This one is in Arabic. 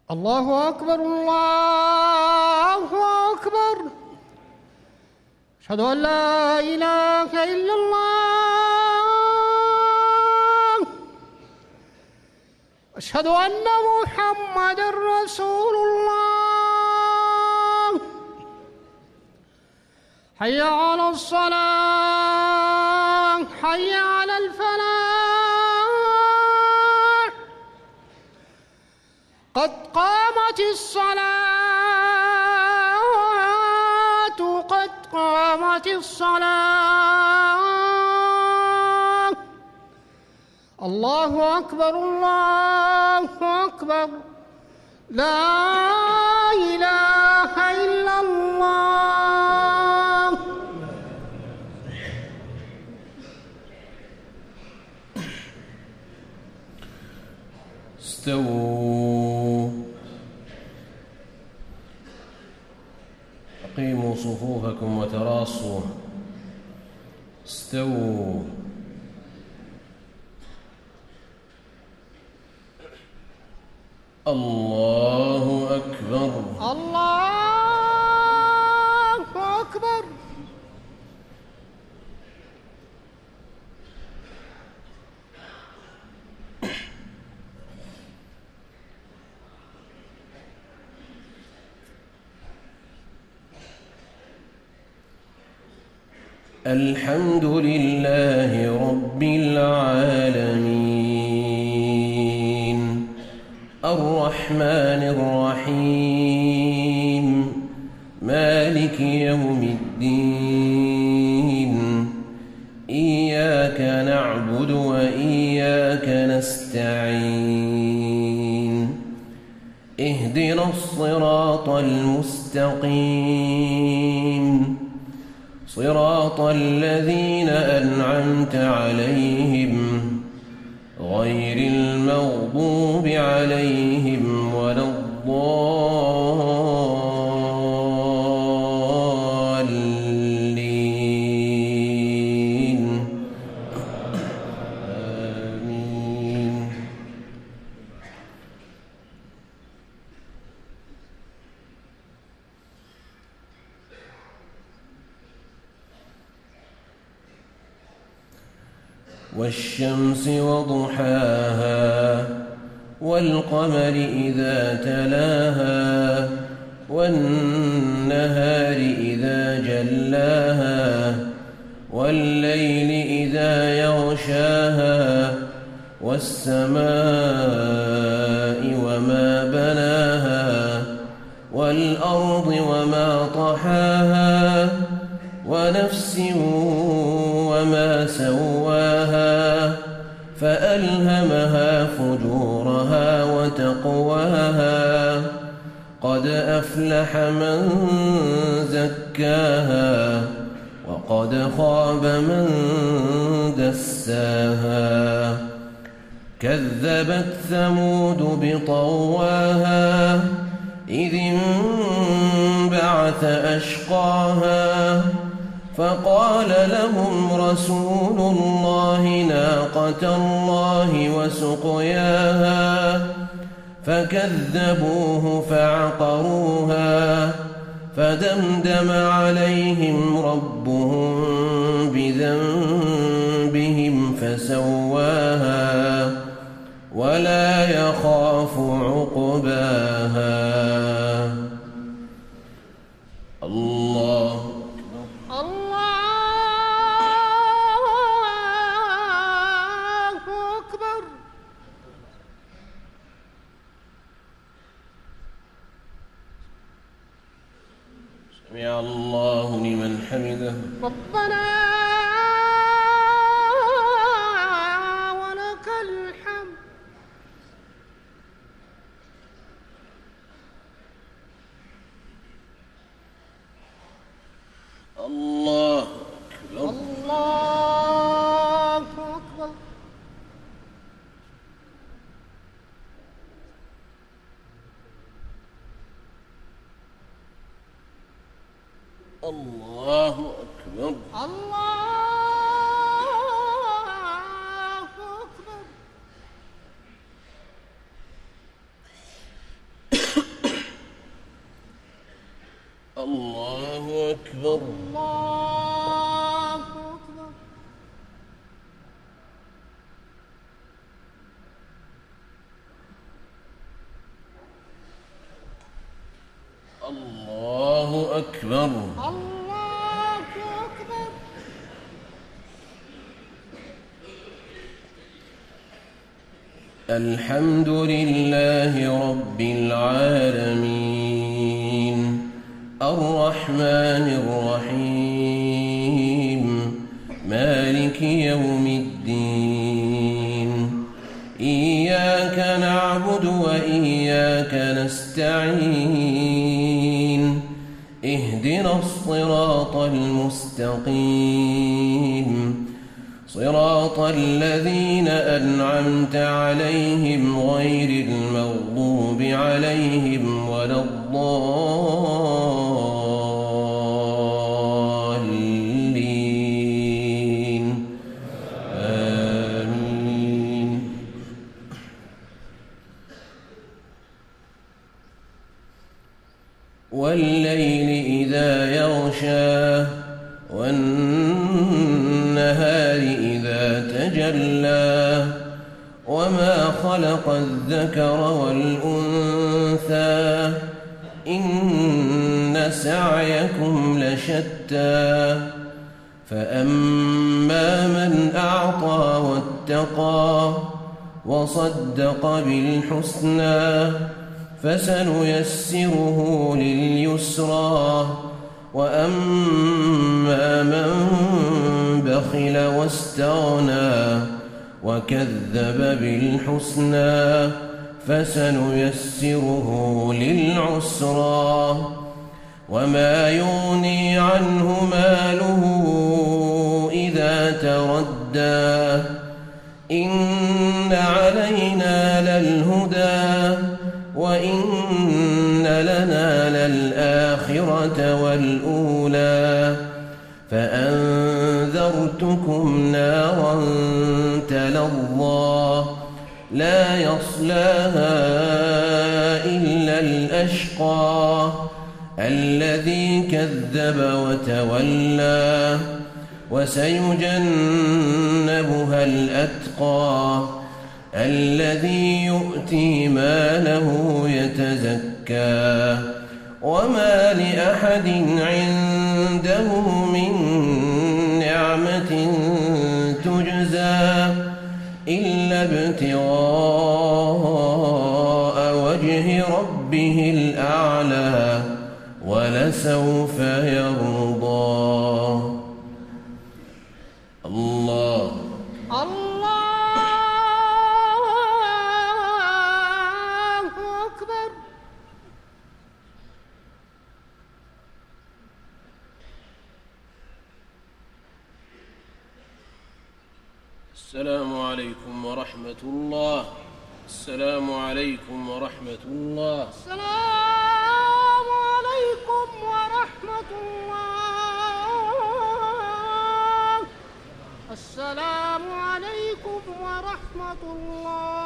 الله أكبر الله أكبر. أشهد أن لا إله إلا الله. أشهد أن محمد رسول الله. حي على الصلاة حي على الفلاح. قد قامت الصلاة قد قامت الصلاة. الله أكبر الله أكبر. لا إله إلا الله. استووا. أقيموا صفوفكم وتراصوا. استووا. الله أكبر الله أكبر. الحمد لله رب العالمين الرحمن الرحيم مالك يوم الدين. إياك نعبد وإياك نستعين. اهدنا الصراط المستقيم صراط الذين أنعمت عليهم غير المغضوب عليهم ولا الضالين. آمين. والشمس وضحاها والقمر إذا تلاها والنهار إذا جلاها والليل إذا يغشاها والسماء وما بناها والأرض وما طحاها ونفس وما سواها فألهمها فجورها وتقواها. قد أفلح من زكاها وقد خاب من دساها. كذبت ثمود بطغواها إذ انبعث أشقاها فقال لهم رسول الله ناقة الله وسقياها فكذبوه فعقروها فدمدم عليهم ربهم بذنبهم فسواها ولا يخاف عقباها. الله سمع الله لمن حمده. ربنا ولك الحمد. الله أكبر الله أكبر. الله أكبر الله أكبر. الله أكبر. الله أكبر. الله أكبر. الله أكبر. الحمد لله رب العالمين الرحمن الرحيم مالك يوم الدين إياك نعبد وإياك نستعين اهدنا الصراط المستقيم صراط الذين أنعمت عليهم غير المغضوب عليهم ولا الضالين آمين. والليل إذا يغشى والنهار إذا تجلى وما خلق الذكر والأنثى إن سعيكم لشتى فأما من أعطى واتقى وصدق بالحسنى فسنيسره لليسرى وأما من بخل واستغنى وكذب بالحسنى فسنيسره للعسرى وما يغني عنه ماله إذا تردى إن علينا للهدى وإن لنا للآخرة والأولى فأنذرتكم نارا تلظى لا يصلاها إلا الأشقى الذي كذب وتولى وسيجنبها الأتقى الذي يؤتي ماله يتزكى وما لأحد عنده من نعمة تجزى إلا ابتغاء وجه ربه الأعلى ولسوف يرضى. الله أكبر. السلام عليكم ورحمة الله. السلام عليكم ورحمة الله. السلام عليكم ورحمة الله. السلام عليكم ورحمة الله.